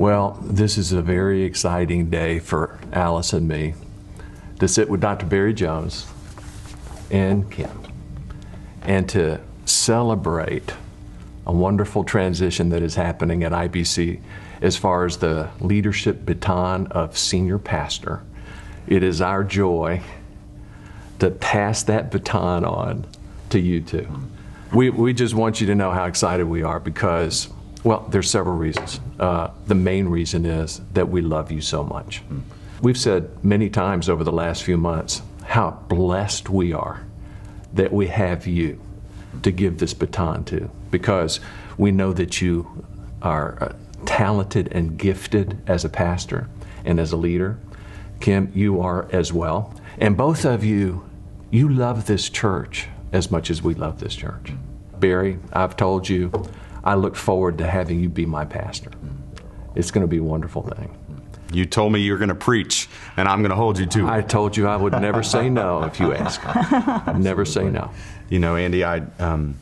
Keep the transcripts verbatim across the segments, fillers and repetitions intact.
Well, this is a very exciting day for Alice and me to sit with Doctor Barry Jones and Kim and to celebrate a wonderful transition that is happening at I B C as far as the leadership baton of senior pastor. It is our joy to pass that baton on to you two. We, we just want you to know how excited we are because, well, there's several reasons. Uh, the main reason is that we love you so much. We've said many times over the last few months how blessed we are that we have you to give this baton to, because we know that you are uh, talented and gifted as a pastor and as a leader. Kim, you are as well. And both of you, you love this church as much as we love this church. Barry, I've told you, I look forward to having you be my pastor. It's going to be a wonderful thing. You told me you were going to preach, and I'm going to hold you to it. I told you I would never say no if you ask. I'd never say no. You know, Andy, I um,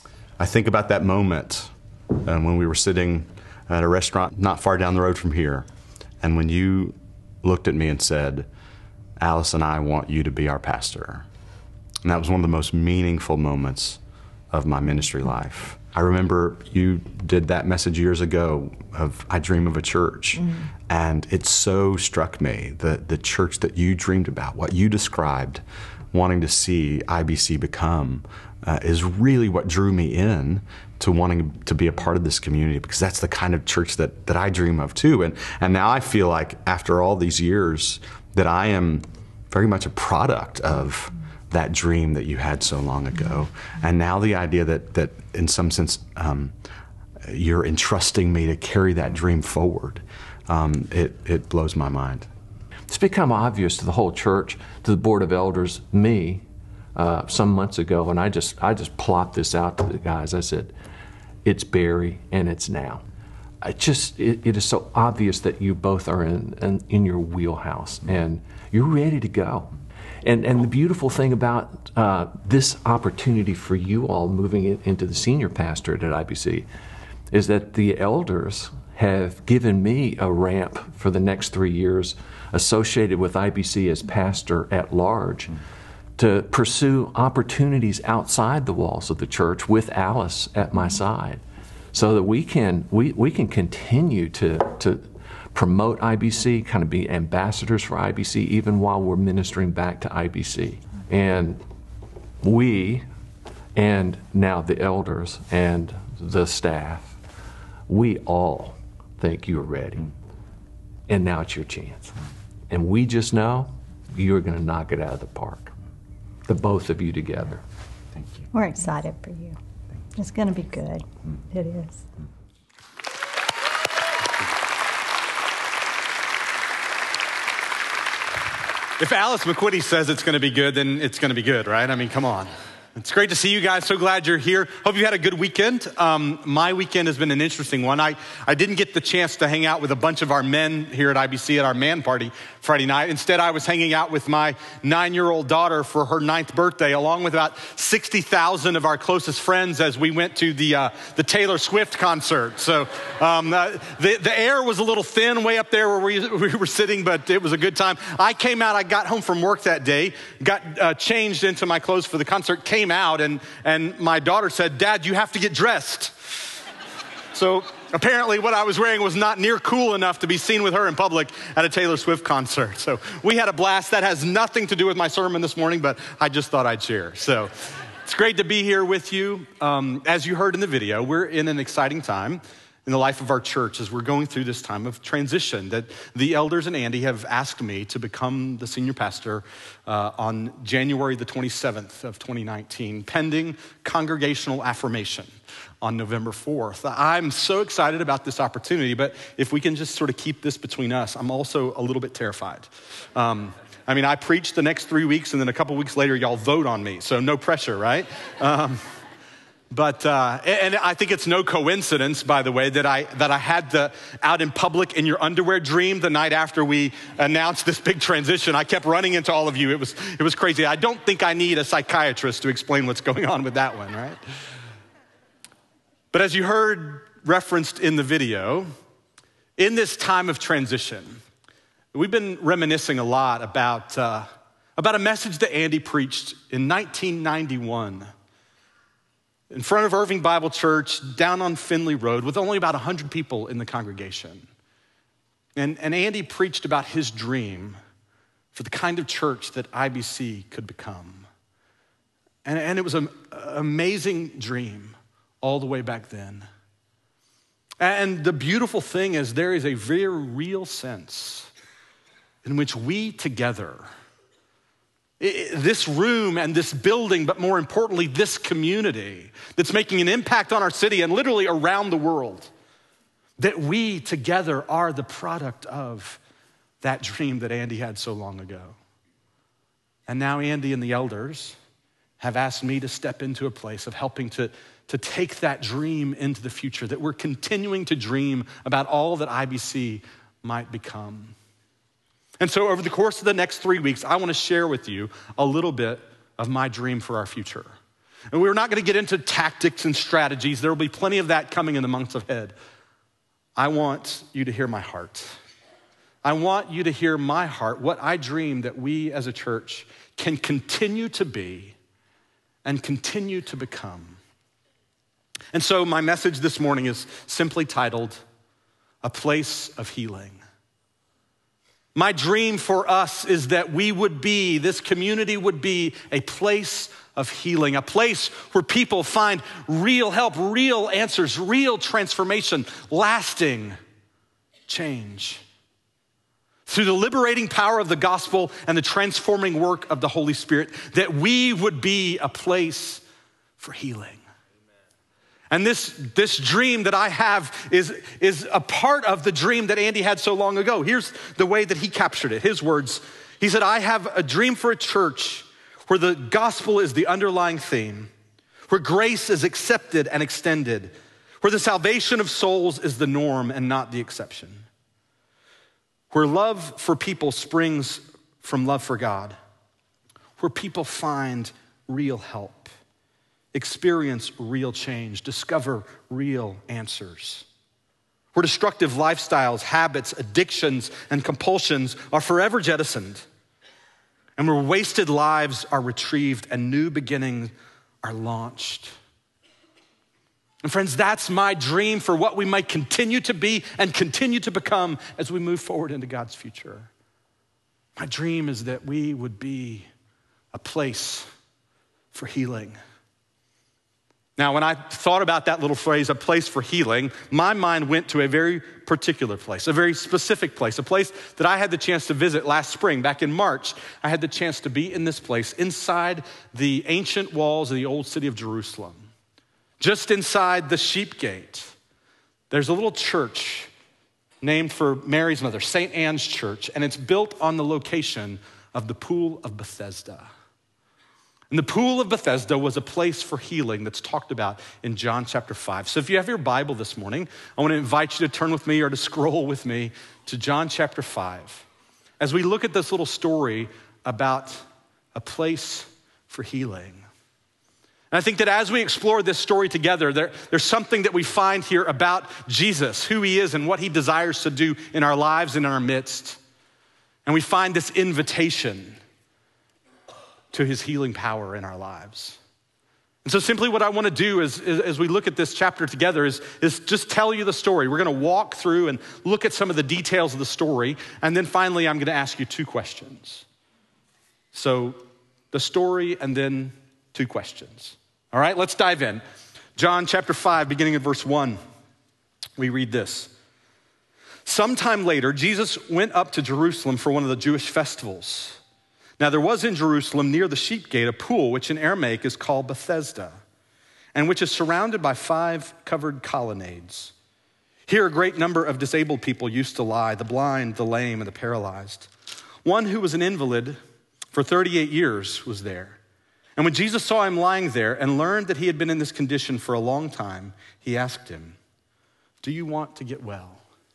I think about that moment um, when we were sitting at a restaurant not far down the road from here, and when you looked at me and said, Alice and I want you to be our pastor. And that was one of the most meaningful moments of my ministry life. I remember you did that message years ago of I Dream of a Church, mm. and it so struck me, the, the church that you dreamed about, what you described, wanting to see I B C become, uh, is really what drew me in to wanting to be a part of this community, because that's the kind of church that, that I dream of too. And, and now I feel like after all these years that I am very much a product of that dream that you had so long ago. And now the idea that, that in some sense, um, you're entrusting me to carry that dream forward, um, it, it blows my mind. It's become obvious to the whole church, to the Board of Elders, me, uh, some months ago, and I just, I just plopped this out to the guys. I said, it's Barry and it's now. I just, it, it is so obvious that you both are in, in, in your wheelhouse and you're ready to go. And, and the beautiful thing about uh, this opportunity for you all moving it into the senior pastorate at I B C is that the elders have given me a ramp for the next three years associated with I B C as pastor at large to pursue opportunities outside the walls of the church with Alice at my side so that we can, we, we can continue to, to promote I B C, kind of be ambassadors for I B C, even while we're ministering back to I B C. And we, and now the elders and the staff, we all think you're ready. And now it's your chance. And we just know you're going to knock it out of the park, the both of you together. Thank you. We're excited for you. It's going to be good. Mm. It is. Mm. If Alice McQuitty says it's going to be good, then it's going to be good, right? I mean, come on. It's great to see you guys. So glad you're here. Hope you had a good weekend. Um, my weekend has been an interesting one. I, I didn't get the chance to hang out with a bunch of our men here at I B C at our man party Friday night. Instead, I was hanging out with my nine-year-old daughter for her ninth birthday, along with about sixty thousand of our closest friends as we went to the uh, the Taylor Swift concert. So um, uh, the, the air was a little thin way up there where we, we were sitting, but it was a good time. I came out, I got home from work that day, got uh, changed into my clothes for the concert, came out, and, and my daughter said, Dad, you have to get dressed. So apparently what I was wearing was not near cool enough to be seen with her in public at a Taylor Swift concert. So we had a blast. That has nothing to do with my sermon this morning, but I just thought I'd share. So it's great to be here with you. Um, as you heard in the video, we're in an exciting time in the life of our church as we're going through this time of transition that the elders and Andy have asked me to become the senior pastor uh, on January the twenty-seventh of twenty nineteen, pending congregational affirmation on November fourth. I'm so excited about this opportunity, but if we can just sort of keep this between us, I'm also a little bit terrified. Um, I mean, I preach the next three weeks and then a couple weeks later, y'all vote on me. So no pressure, right? Um, But, uh, and I think it's no coincidence, by the way, that I that I had the out in public in your underwear dream the night after we announced this big transition. I kept running into all of you. It was, it was crazy. I don't think I need a psychiatrist to explain what's going on with that one, right? But as you heard referenced in the video, in this time of transition, we've been reminiscing a lot about, uh, about a message that Andy preached in nineteen ninety-one in front of Irving Bible Church down on Finley Road with only about one hundred people in the congregation. And, and Andy preached about his dream for the kind of church that I B C could become. And, and it was an amazing dream all the way back then. And the beautiful thing is there is a very real sense in which we together, this room and this building, but more importantly, this community that's making an impact on our city and literally around the world, that we together are the product of that dream that Andy had so long ago. And now Andy and the elders have asked me to step into a place of helping to, to take that dream into the future, that we're continuing to dream about all that I B C might become. And so over the course of the next three weeks, I want to share with you a little bit of my dream for our future. And we're not going to get into tactics and strategies. There will be plenty of that coming in the months ahead. I want you to hear my heart. I want you to hear my heart, what I dream that we as a church can continue to be and continue to become. And so my message this morning is simply titled, A Place of Healing. My dream for us is that we would be, this community would be a place of healing, a place where people find real help, real answers, real transformation, lasting change. Through the liberating power of the gospel and the transforming work of the Holy Spirit, that we would be a place for healing. And this, this dream that I have is, is a part of the dream that Andy had so long ago. Here's the way that he captured it, his words. He said, I have a dream for a church where the gospel is the underlying theme, where grace is accepted and extended, where the salvation of souls is the norm and not the exception, where love for people springs from love for God, where people find real help, experience real change, discover real answers, where destructive lifestyles, habits, addictions, and compulsions are forever jettisoned, and where wasted lives are retrieved and new beginnings are launched. And friends, that's my dream for what we might continue to be and continue to become as we move forward into God's future. My dream is that we would be a place for healing. Now, when I thought about that little phrase, a place for healing, my mind went to a very particular place, a very specific place, a place that I had the chance to visit last spring. Back in March, I had the chance to be in this place inside the ancient walls of the old city of Jerusalem. Just inside the sheep gate, there's a little church named for Mary's mother, Saint Anne's Church, and it's built on the location of the Pool of Bethesda. And the Pool of Bethesda was a place for healing that's talked about in John chapter five. So if you have your Bible this morning, I want to invite you to turn with me or to scroll with me to John chapter five as we look at this little story about a place for healing. And I think that as we explore this story together, there, there's something that we find here about Jesus, who he is and what he desires to do in our lives and in our midst. And we find this invitation to his healing power in our lives. And so simply what I want to do is, is as we look at this chapter together is, is just tell you the story. We're going to walk through and look at some of the details of the story. And then finally, I'm going to ask you two questions. So the story and then two questions. All right, let's dive in. John chapter five, beginning at verse one, we read this. Sometime later, Jesus went up to Jerusalem for one of the Jewish festivals. Now there was in Jerusalem near the sheep gate a pool, which in Aramaic is called Bethesda, and which is surrounded by five covered colonnades. Here a great number of disabled people used to lie, the blind, the lame, and the paralyzed. One who was an invalid for thirty-eight years was there. And when Jesus saw him lying there and learned that he had been in this condition for a long time, he asked him, "Do you want to get well?"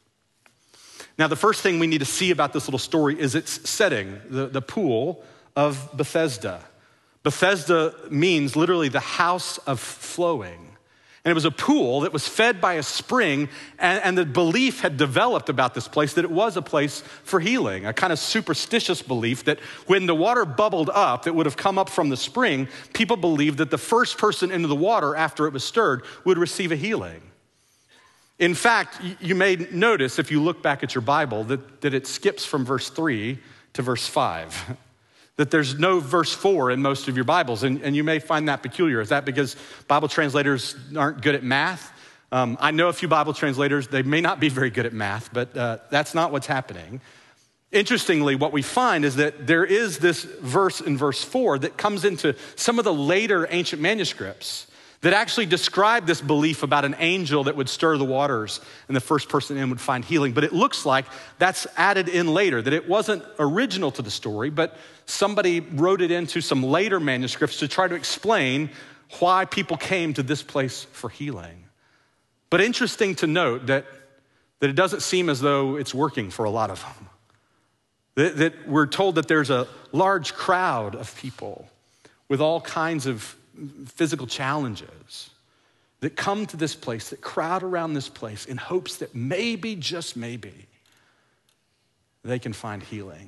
Now, the first thing we need to see about this little story is its setting, the, the pool of Bethesda. Bethesda means literally the house of flowing. And it was a pool that was fed by a spring, and, and the belief had developed about this place that it was a place for healing, a kind of superstitious belief that when the water bubbled up that would have come up from the spring, people believed that the first person into the water after it was stirred would receive a healing. In fact, you may notice if you look back at your Bible that, that it skips from verse three to verse five. That there's no verse four in most of your Bibles, and, and you may find that peculiar. Is that because Bible translators aren't good at math? Um, I know a few Bible translators, they may not be very good at math, but uh, that's not what's happening. Interestingly, what we find is that there is this verse in verse four that comes into some of the later ancient manuscripts that actually describe this belief about an angel that would stir the waters and the first person in would find healing. But it looks like that's added in later, that it wasn't original to the story, but somebody wrote it into some later manuscripts to try to explain why people came to this place for healing. But interesting to note that, that it doesn't seem as though it's working for a lot of them. That, that we're told that there's a large crowd of people with all kinds of physical challenges that come to this place, that crowd around this place in hopes that maybe, just maybe, they can find healing.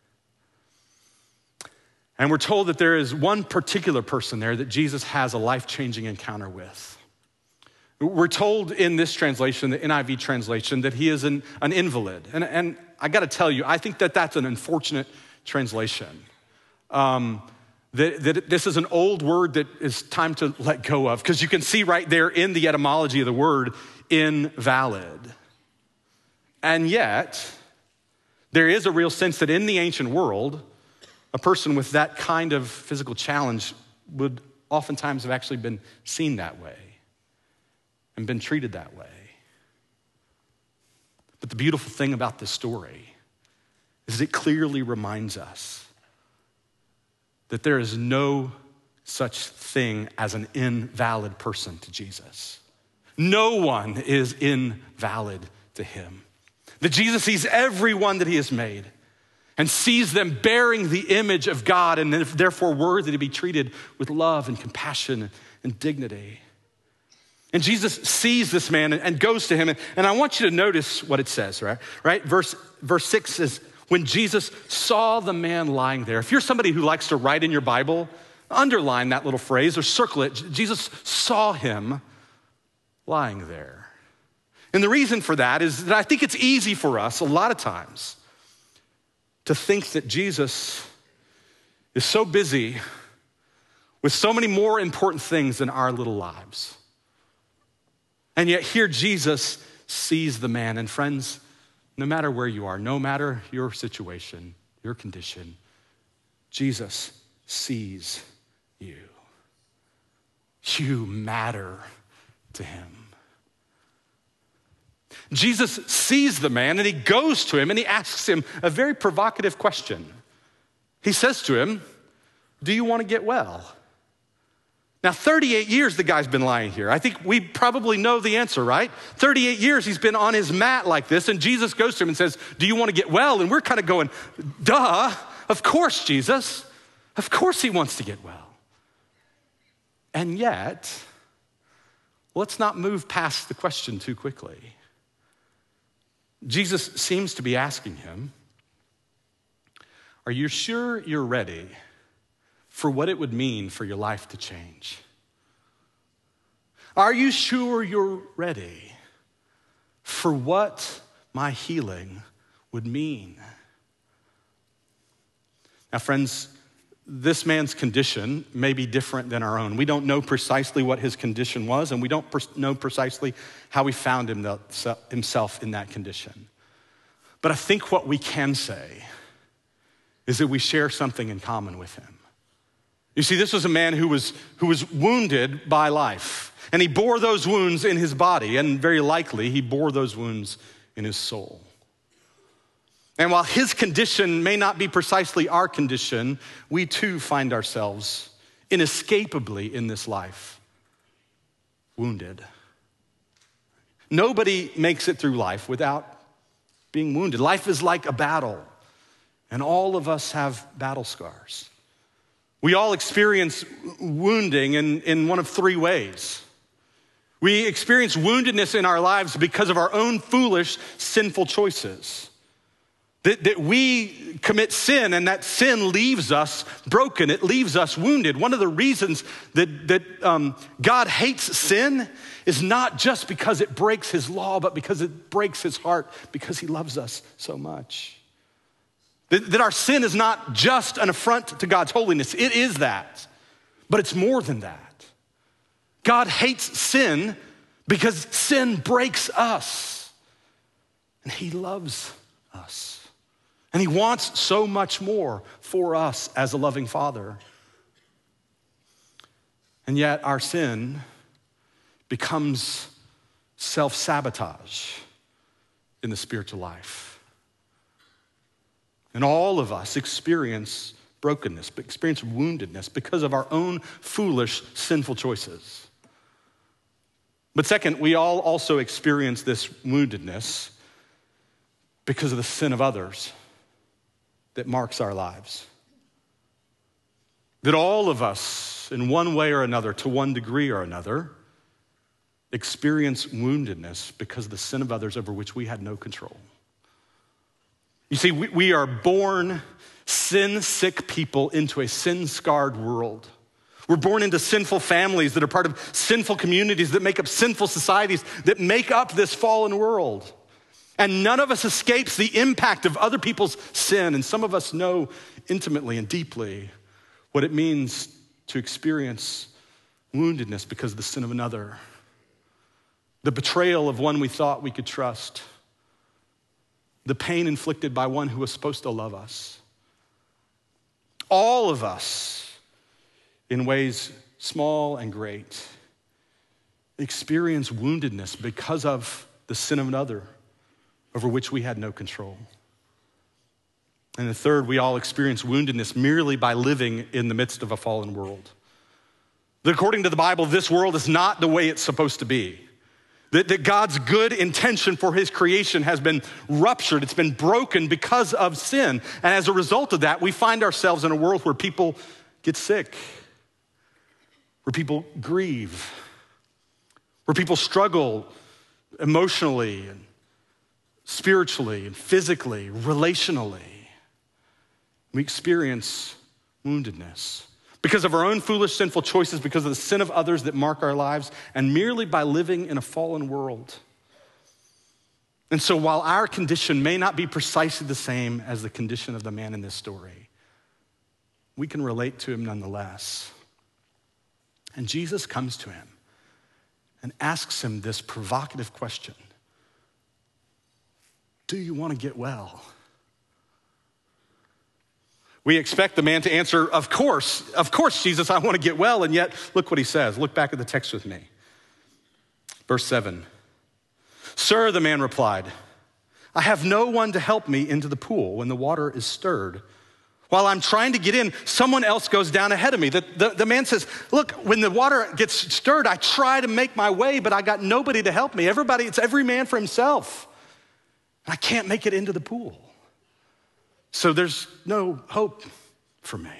And we're told that there is one particular person there that Jesus has a life-changing encounter with. We're told in this translation, the N I V translation, that he is an, an invalid. And, and I gotta tell you, I think that that's an unfortunate translation. Um, That, that this is an old word that is time to let go of, because you can see right there in the etymology of the word, invalid. And yet, there is a real sense that in the ancient world, a person with that kind of physical challenge would oftentimes have actually been seen that way and been treated that way. But the beautiful thing about this story is it clearly reminds us that there is no such thing as an invalid person to Jesus. No one is invalid to him. That Jesus sees everyone that he has made and sees them bearing the image of God and therefore worthy to be treated with love and compassion and dignity. And Jesus sees this man and goes to him. And I want you to notice what it says, right? Right? Verse, verse six says, when Jesus saw the man lying there. If you're somebody who likes to write in your Bible, underline that little phrase or circle it. Jesus saw him lying there. And the reason for that is that I think it's easy for us a lot of times to think that Jesus is so busy with so many more important things in our little lives. And yet here Jesus sees the man. And friends, no matter where you are, no matter your situation, your condition, Jesus sees you. You matter to him. Jesus sees the man and he goes to him and he asks him a very provocative question. He says to him, do you want to get well? Now, thirty-eight years the guy's been lying here. I think we probably know the answer, right? thirty-eight years he's been on his mat like this, and Jesus goes to him and says, do you want to get well? And we're kind of going, duh, of course, Jesus. Of course he wants to get well. And yet, let's not move past the question too quickly. Jesus seems to be asking him, are you sure you're ready for what it would mean for your life to change? Are you sure you're ready for what my healing would mean? Now, friends, this man's condition may be different than our own. We don't know precisely what his condition was, and we don't know precisely how he found himself in that condition. But I think what we can say is that we share something in common with him. You see, this was a man who was, who was wounded by life, and he bore those wounds in his body, and very likely he bore those wounds in his soul. And while his condition may not be precisely our condition, we too find ourselves inescapably in this life wounded. Nobody makes it through life without being wounded. Life is like a battle, and all of us have battle scars. We all experience wounding in, in one of three ways. We experience woundedness in our lives because of our own foolish, sinful choices. That, that we commit sin and that sin leaves us broken. It leaves us wounded. One of the reasons that, that um, God hates sin is not just because it breaks his law, but because it breaks his heart because he loves us so much. That, that our sin is not just an affront to God's holiness. It is that, but it's more than that. God hates sin because sin breaks us and he loves us. And he wants so much more for us as a loving father. And yet our sin becomes self-sabotage in the spiritual life. And all of us experience brokenness, experience woundedness because of our own foolish, sinful choices. But second, we all also experience this woundedness because of the sin of others that marks our lives. That all of us, in one way or another, to one degree or another, experience woundedness because of the sin of others over which we had no control. You see, we, we are born sin-sick people into a sin-scarred world. We're born into sinful families that are part of sinful communities that make up sinful societies that make up this fallen world. And none of us escapes the impact of other people's sin. And some of us know intimately and deeply what it means to experience woundedness because of the sin of another. The betrayal of one we thought we could trust. The pain inflicted by one who was supposed to love us. All of us, in ways small and great, experience woundedness because of the sin of another over which we had no control. And the third, we all experience woundedness merely by living in the midst of a fallen world. That according to the Bible, this world is not the way it's supposed to be. That, that God's good intention for his creation has been ruptured. It's been broken because of sin. And as a result of that, we find ourselves in a world where people get sick, where people grieve, where people struggle emotionally and spiritually and physically, relationally. We experience woundedness because of our own foolish, sinful choices, because of the sin of others that mark our lives, and merely by living in a fallen world. And so while our condition may not be precisely the same as the condition of the man in this story, we can relate to him nonetheless. And Jesus comes to him and asks him this provocative question: do you want to get well? We expect the man to answer, of course, of course, Jesus, I want to get well. And yet, look what he says. Look back at the text with me. Verse seven. Sir, the man replied, I have no one to help me into the pool when the water is stirred. While I'm trying to get in, someone else goes down ahead of me. The, the, the man says, look, when the water gets stirred, I try to make my way, but I got nobody to help me. Everybody, it's every man for himself. I can't make it into the pool. So there's no hope for me.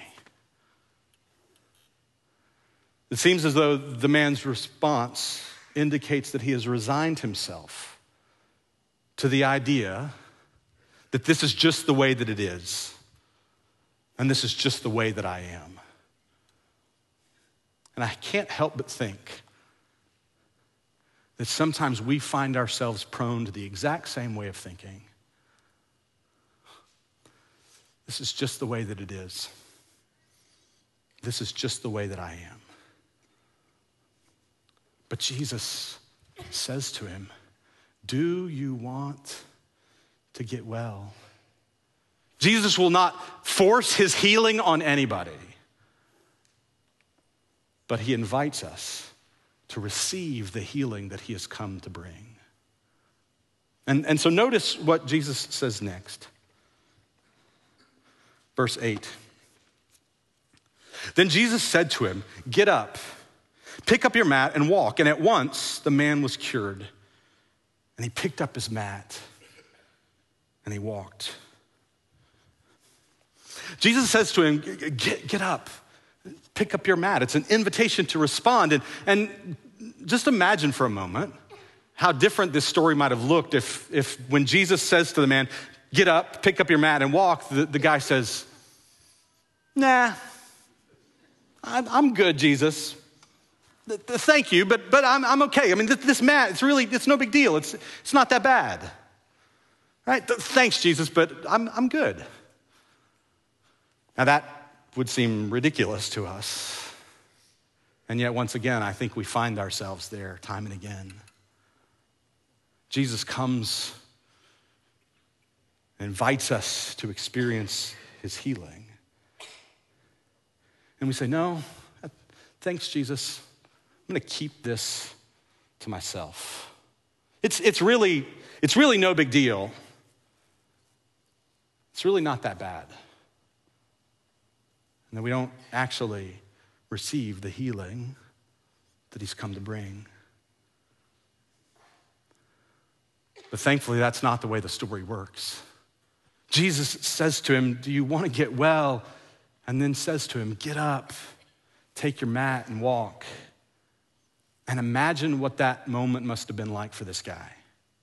It seems as though the man's response indicates that he has resigned himself to the idea that this is just the way that it is, and this is just the way that I am. And I can't help but think that sometimes we find ourselves prone to the exact same way of thinking. This is just the way that it is. This is just the way that I am. But Jesus says to him, do you want to get well? Jesus will not force his healing on anybody, but he invites us to receive the healing that he has come to bring. And, and so notice what Jesus says next. Verse eight. Then Jesus said to him, get up, pick up your mat and walk. And at once the man was cured. And he picked up his mat and he walked. Jesus says to him, get, get up, pick up your mat. It's an invitation to respond. And, and just imagine for a moment how different this story might have looked if, if when Jesus says to the man, get up, pick up your mat and walk, the, the guy says, nah, I'm good, Jesus. Thank you, but but I'm I'm okay. I mean, this mat, it's really, it's no big deal. It's it's not that bad. Right? Thanks, Jesus, but I'm I'm good. Now that would seem ridiculous to us. And yet, once again, I think we find ourselves there time and again. Jesus comes and invites us to experience his healing. And we say, no, thanks, Jesus. I'm gonna keep this to myself. It's, it's, really, it's really no big deal. It's really not that bad. And that we don't actually receive the healing that he's come to bring. But thankfully, that's not the way the story works. Jesus says to him, do you want to get well? And then says to him, get up, take your mat and walk. And imagine what that moment must have been like for this guy.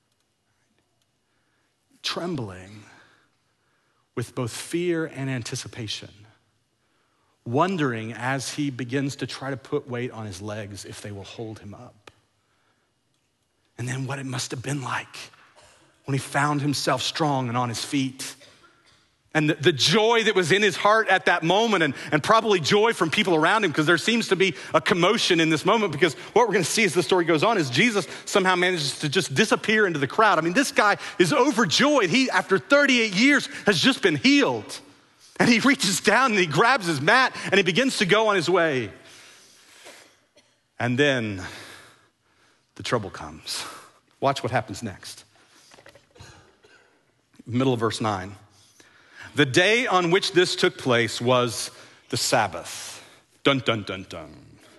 Trembling with both fear and anticipation, wondering as he begins to try to put weight on his legs if they will hold him up. And then what it must have been like when he found himself strong and on his feet. And the, the joy that was in his heart at that moment, and, and probably joy from people around him, because there seems to be a commotion in this moment, because what we're gonna see as the story goes on is Jesus somehow manages to just disappear into the crowd. I mean, this guy is overjoyed. He, after thirty-eight years, has just been healed. And he reaches down and he grabs his mat and he begins to go on his way. And then the trouble comes. Watch what happens next. Middle of verse nine. The day on which this took place was the Sabbath. Dun, dun, dun, dun.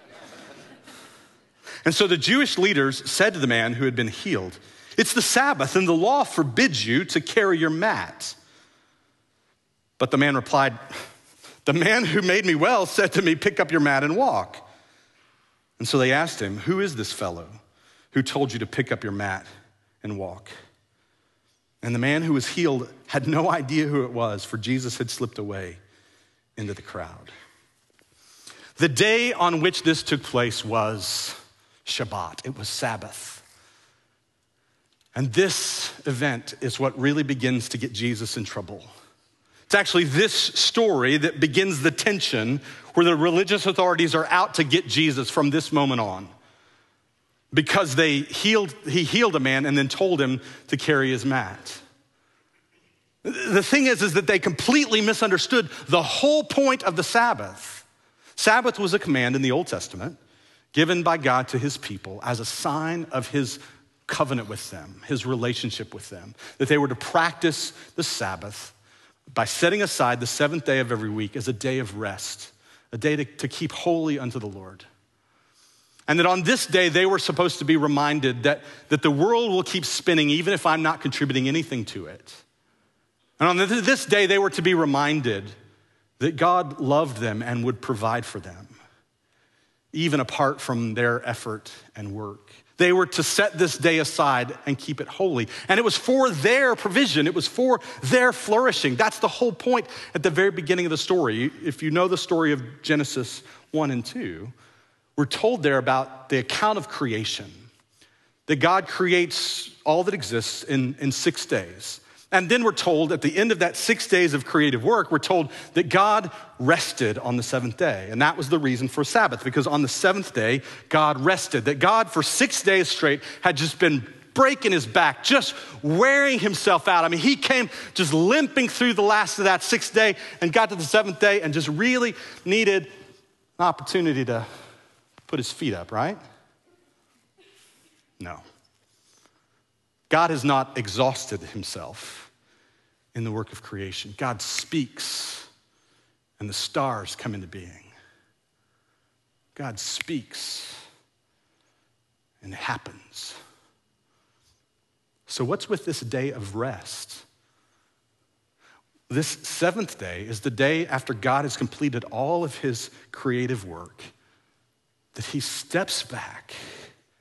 And so the Jewish leaders said to the man who had been healed, it's the Sabbath and the law forbids you to carry your mat. But the man replied, the man who made me well said to me, pick up your mat and walk. And so they asked him, who is this fellow who told you to pick up your mat and walk? And the man who was healed had no idea who it was, for Jesus had slipped away into the crowd. The day on which this took place was Shabbat. It was Sabbath. And this event is what really begins to get Jesus in trouble. It's actually this story that begins the tension where the religious authorities are out to get Jesus from this moment on, because they healed, he healed a man and then told him to carry his mat. The thing is, is that they completely misunderstood the whole point of the Sabbath. Sabbath was a command in the Old Testament given by God to his people as a sign of his covenant with them, his relationship with them, that they were to practice the Sabbath by setting aside the seventh day of every week as a day of rest, a day to, to keep holy unto the Lord. And that on this day, they were supposed to be reminded that, that the world will keep spinning even if I'm not contributing anything to it. And on this day, they were to be reminded that God loved them and would provide for them, even apart from their effort and work. They were to set this day aside and keep it holy. And it was for their provision. It was for their flourishing. That's the whole point at the very beginning of the story. If you know the story of Genesis one and two, we're told there about the account of creation, that God creates all that exists in, in six days. And then we're told at the end of that six days of creative work, we're told that God rested on the seventh day. And that was the reason for Sabbath, because on the seventh day, God rested. That God for six days straight had just been breaking his back, just wearing himself out. I mean, he came just limping through the last of that sixth day and got to the seventh day and just really needed an opportunity to put his feet up, right? No. God has not exhausted himself in the work of creation. God speaks and the stars come into being. God speaks and it happens. So what's with this day of rest? This seventh day is the day after God has completed all of his creative work, that he steps back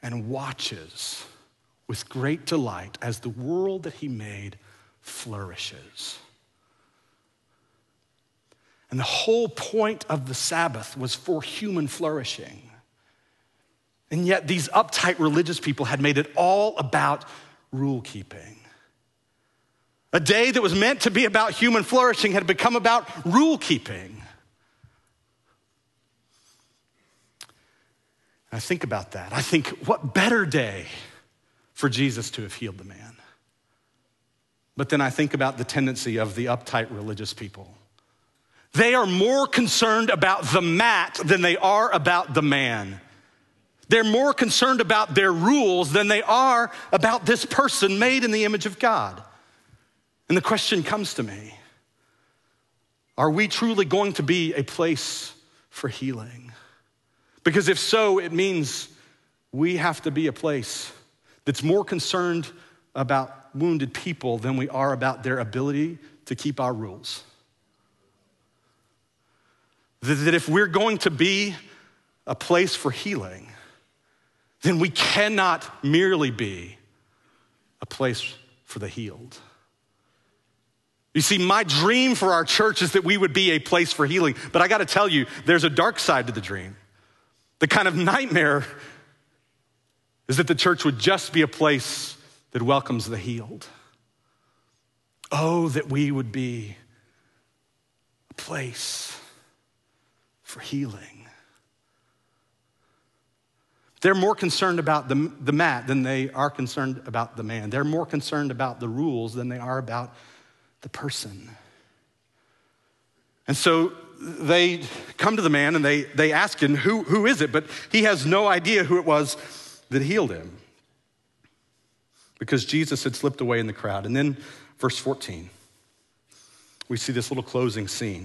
and watches with great delight as the world that he made flourishes. And the whole point of the Sabbath was for human flourishing. And yet these uptight religious people had made it all about rule keeping. A day that was meant to be about human flourishing had become about rule keeping. I think about that. I think, what better day for Jesus to have healed the man? But then I think about the tendency of the uptight religious people. They are more concerned about the mat than they are about the man. They're more concerned about their rules than they are about this person made in the image of God. And the question comes to me, are we truly going to be a place for healing? Because if so, it means we have to be a place that's more concerned about wounded people than we are about their ability to keep our rules. That if we're going to be a place for healing, then we cannot merely be a place for the healed. You see, my dream for our church is that we would be a place for healing, but I gotta tell you, there's a dark side to the dream. The kind of nightmare is that the church would just be a place that welcomes the healed. Oh, that we would be a place for healing. They're more concerned about the, the mat than they are concerned about the man. They're more concerned about the rules than they are about the person. And so they come to the man and they, they ask him, who, who is it? But he has no idea who it was that healed him, because Jesus had slipped away in the crowd. And then verse fourteen, we see this little closing scene.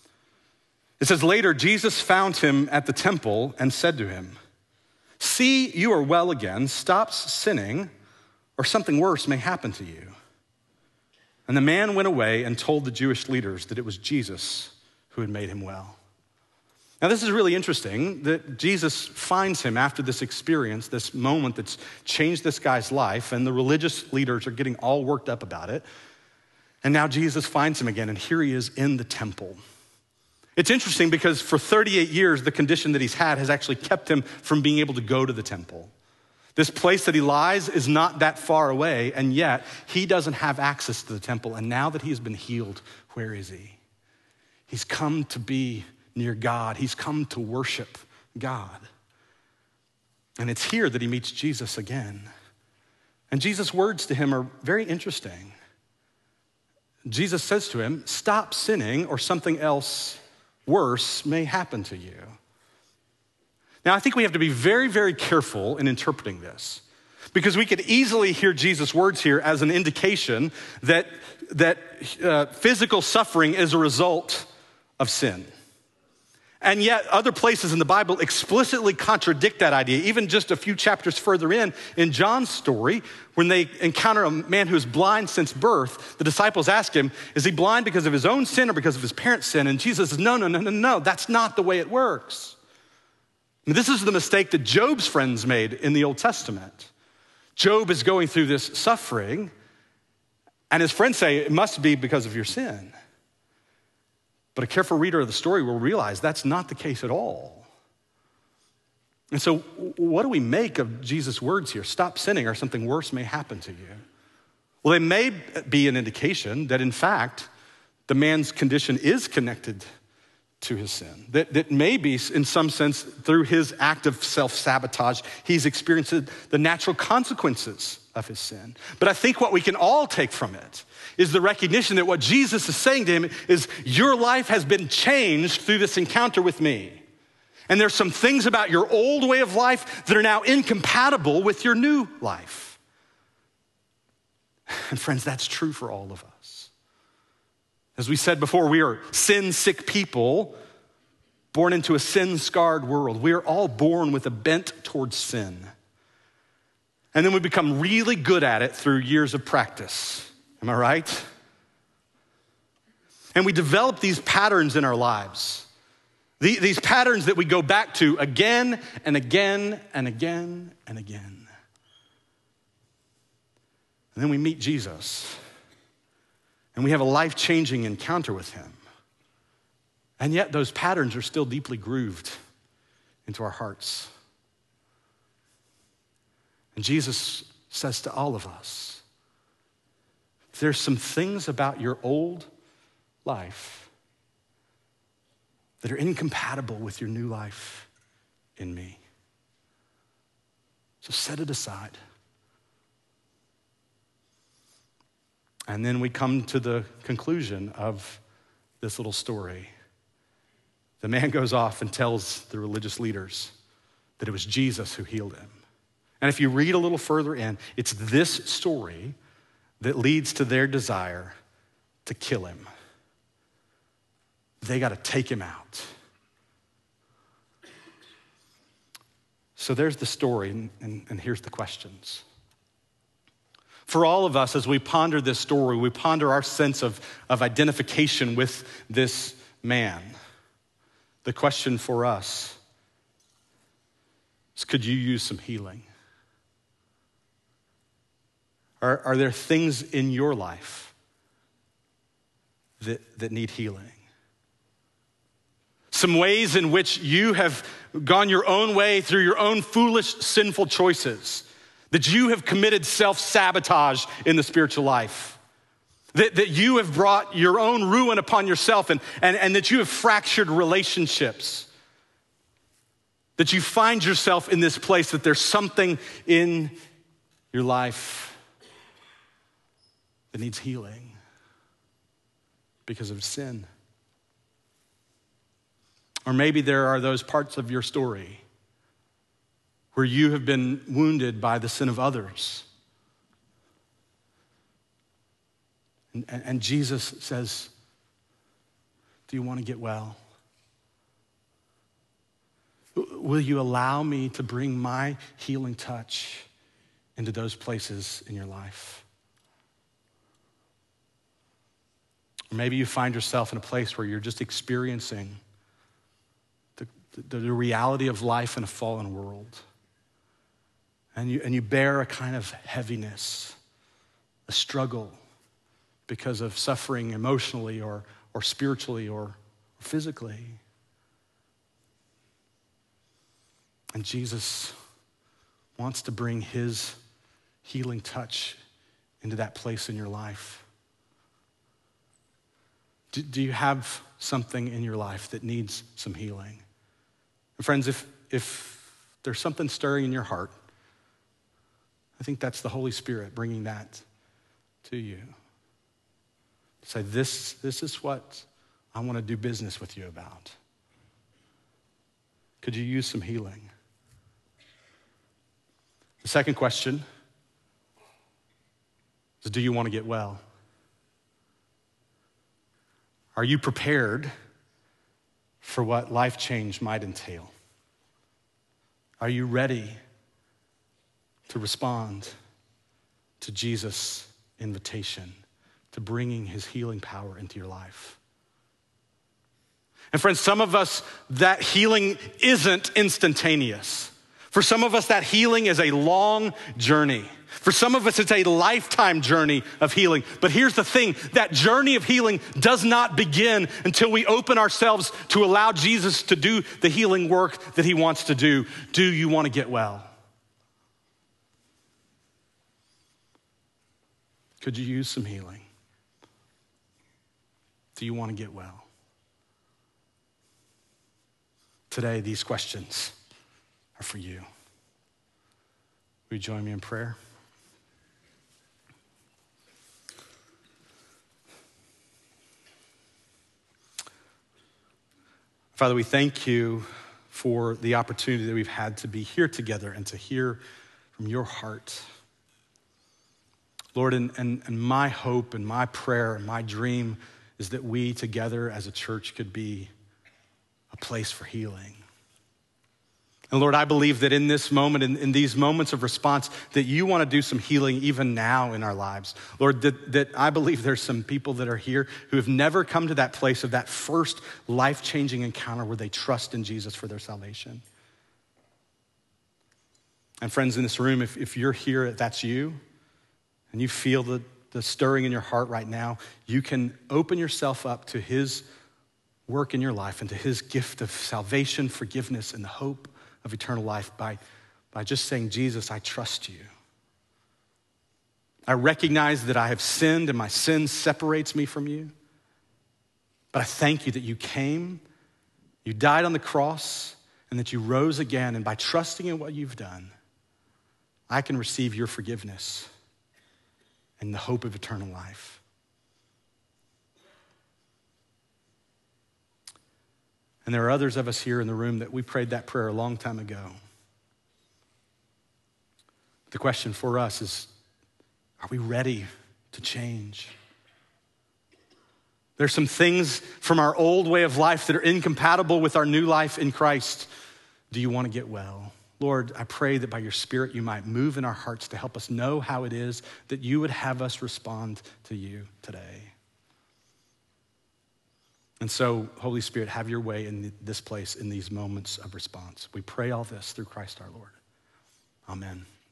It says, later Jesus found him at the temple and said to him, see, you are well again, stop sinning, or something worse may happen to you. And the man went away and told the Jewish leaders that it was Jesus who had made him well. Now, this is really interesting that Jesus finds him after this experience, this moment that's changed this guy's life, and the religious leaders are getting all worked up about it. And now Jesus finds him again, and here he is in the temple. It's interesting because for thirty-eight years, the condition that he's had has actually kept him from being able to go to the temple. This place that he lies is not that far away, and yet he doesn't have access to the temple. And now that he's been healed, where is he? He's come to be near God. He's come to worship God. And it's here that he meets Jesus again. And Jesus' words to him are very interesting. Jesus says to him, stop sinning or something else worse may happen to you. Now, I think we have to be very, very careful in interpreting this, because we could easily hear Jesus' words here as an indication that, that uh, physical suffering is a result of sin. And yet other places in the Bible explicitly contradict that idea. Even just a few chapters further in, in John's story, when they encounter a man who's blind since birth, the disciples ask him, is he blind because of his own sin or because of his parents' sin? And Jesus says, no, no, no, no, no, that's not the way it works. And this is the mistake that Job's friends made in the Old Testament. Job is going through this suffering, and his friends say, it must be because of your sin. But a careful reader of the story will realize that's not the case at all. And so what do we make of Jesus' words here? Stop sinning or something worse may happen to you. Well, they may be an indication that in fact, the man's condition is connected to his sin. That, that maybe in some sense through his act of self-sabotage, he's experienced the natural consequences of his sin. But I think what we can all take from it is the recognition that what Jesus is saying to him is, your life has been changed through this encounter with me. And there's some things about your old way of life that are now incompatible with your new life. And friends, that's true for all of us. As we said before, we are sin-sick people born into a sin-scarred world. We are all born with a bent towards sin. And then we become really good at it through years of practice. Am I right? And we develop these patterns in our lives. The, these patterns that we go back to again and again and again and again. And then we meet Jesus, and we have a life-changing encounter with him. And yet those patterns are still deeply grooved into our hearts. And Jesus says to all of us, there's some things about your old life that are incompatible with your new life in me. So set it aside. And then we come to the conclusion of this little story. The man goes off and tells the religious leaders that it was Jesus who healed him. And if you read a little further in, it's this story that leads to their desire to kill him. They got to take him out. So there's the story, and, and, and here's the questions. For all of us, as we ponder this story, we ponder our sense of, of identification with this man. The question for us is, could you use some healing? Are, are there things in your life that, that need healing? Some ways in which you have gone your own way through your own foolish, sinful choices, that you have committed self-sabotage in the spiritual life, that, that you have brought your own ruin upon yourself, and, and, and that you have fractured relationships, that you find yourself in this place that there's something in your life that needs healing because of sin. Or maybe there are those parts of your story where you have been wounded by the sin of others. And, and, and Jesus says, do you want to get well? Will you allow me to bring my healing touch into those places in your life? Or maybe you find yourself in a place where you're just experiencing the, the, the reality of life in a fallen world. And you, and you bear a kind of heaviness, a struggle because of suffering emotionally or, or spiritually or, or physically. And Jesus wants to bring his healing touch into that place in your life. Do, do you have something in your life that needs some healing? And friends, if, if there's something stirring in your heart, I think that's the Holy Spirit bringing that to you. Say, this, this is what I want to do business with you about. Could you use some healing? The second question is, do you want to get well? Are you prepared for what life change might entail? Are you ready to respond to Jesus' invitation to bringing his healing power into your life? And friends, some of us, that healing isn't instantaneous. For some of us, that healing is a long journey. For some of us, it's a lifetime journey of healing. But here's the thing, that journey of healing does not begin until we open ourselves to allow Jesus to do the healing work that he wants to do. Do you want to get well? Could you use some healing? Do you want to get well? Today, these questions are for you. Will you join me in prayer? Father, we thank you for the opportunity that we've had to be here together and to hear from your heart. Lord, and, and, and my hope and my prayer and my dream is that we together as a church could be a place for healing. And Lord, I believe that in this moment, in, in these moments of response, that you want to do some healing even now in our lives. Lord, that, that I believe there's some people that are here who have never come to that place of that first life-changing encounter where they trust in Jesus for their salvation. And friends in this room, if, if you're here, if that's you, and you feel the, the stirring in your heart right now, you can open yourself up to his work in your life and to his gift of salvation, forgiveness, and the hope of eternal life by, by just saying, Jesus, I trust you. I recognize that I have sinned and my sin separates me from you. But I thank you that you came, you died on the cross, and that you rose again. And by trusting in what you've done, I can receive your forgiveness and the hope of eternal life. And there are others of us here in the room that we prayed that prayer a long time ago. The question for us is, are we ready to change? There's some things from our old way of life that are incompatible with our new life in Christ. Do you want to get well? Lord, I pray that by your Spirit you might move in our hearts to help us know how it is that you would have us respond to you today. And so, Holy Spirit, have your way in this place in these moments of response. We pray all this through Christ our Lord. Amen.